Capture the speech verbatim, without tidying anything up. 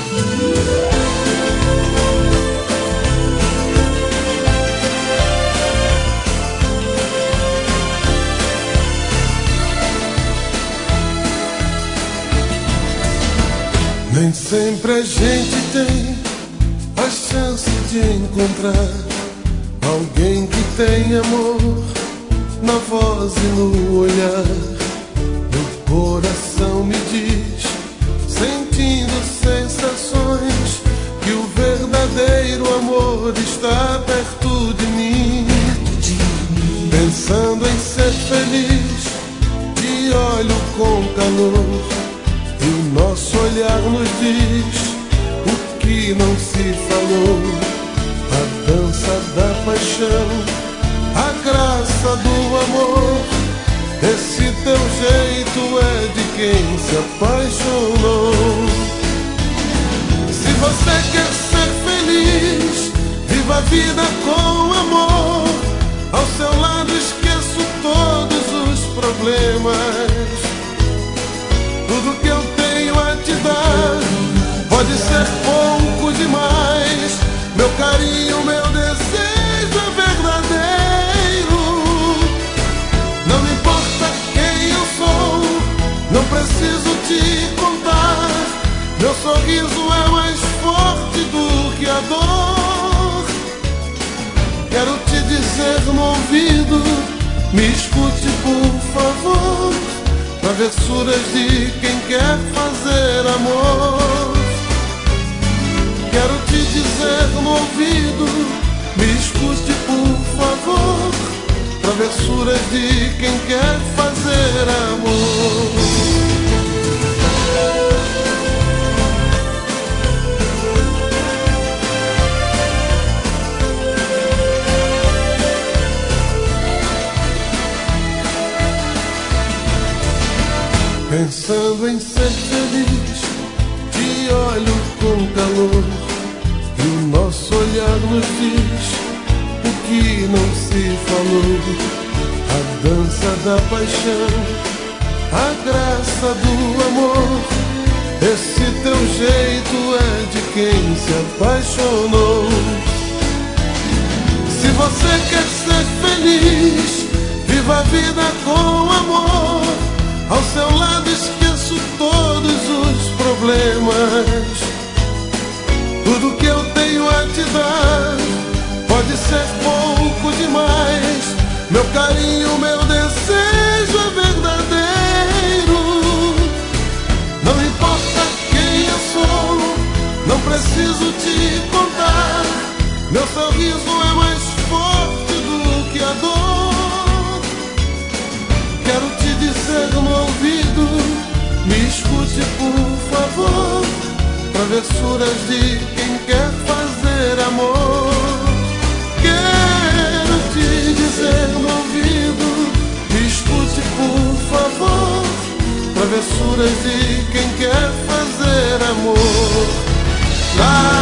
Nem sempre a gente tem a chance de encontrar alguém que tem amor na voz e no olhar. Meu coração me diz, sentindo sensações, que o verdadeiro amor está perto de mim. Pensando em ser feliz, te olho com calor, e o nosso olhar nos diz o que não se falou. A dança da paixão, a graça do amor, esse teu jeito é de quem se apaixonou. Se você quer ser feliz, viva a vida com amor. Ao seu lado esqueço todos os problemas. Tudo que eu tenho a te dar pode ser pouco demais. Meu carinho, meu desejo é verdadeiro. Não importa quem eu sou, não preciso te contar. Meu sorriso é mais forte do que a dor. Quero te dizer no ouvido, me escute por favor. Travessuras de quem quer fazer amor. Quero te dizer no ouvido, me escute por favor. Travessuras de quem quer fazer amor. Pensando em ser feliz, te olho com calor, e o nosso olhar nos diz o que não se falou. A dança da paixão, a graça do amor, esse teu jeito é de quem se apaixonou. Se você quer ser feliz, viva a vida com amor. Ao seu lado esqueço todos os problemas. Tudo que eu tenho a te dar pode ser pouco demais. Meu carinho, meu desejo é verdadeiro. Não importa quem eu sou, não preciso te contar. Meu sorriso é mais forte do que a dor. Quero te dizer no ouvido, me escute por favor. Travessuras de quem quer fazer amor. Quero te dizer no ouvido, me escute por favor. Travessuras de quem quer fazer amor. Lá